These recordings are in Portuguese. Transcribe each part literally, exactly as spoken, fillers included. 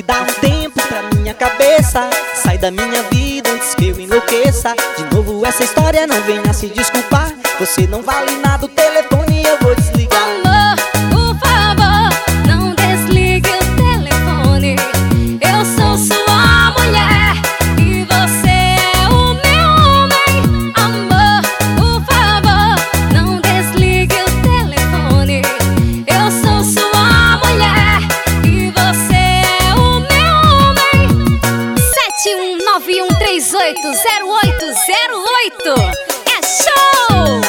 dá um tempo pra minha cabeça, sai da minha vida antes que eu enlouqueça. De novo essa história, não venha se desculpar. Você não vale nada, o telefone eu vou desligar. Amor, por favor, não desligue o telefone. Eu sou sua mulher e você é o meu homem. Amor, por favor, não desligue o telefone. Eu sou sua mulher e você é o meu homem. Sete um nove um três oito zero oito zero oito. É show!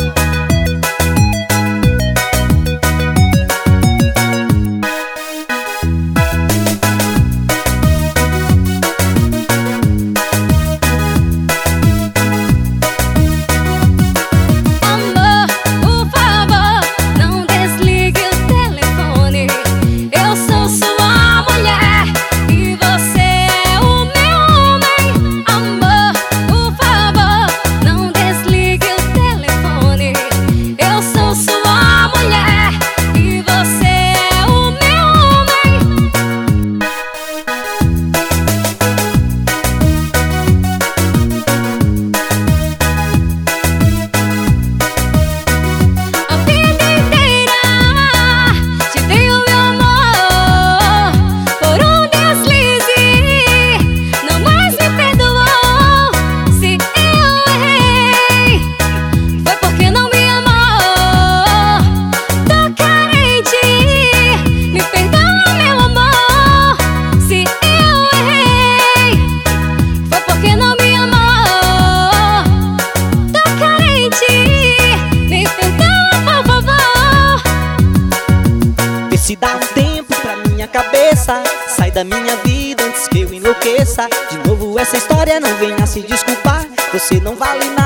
Se dá um tempo pra minha cabeça, sai da minha vida antes que eu enlouqueça. De novo essa história, não venha se desculpar. Você não vale nada.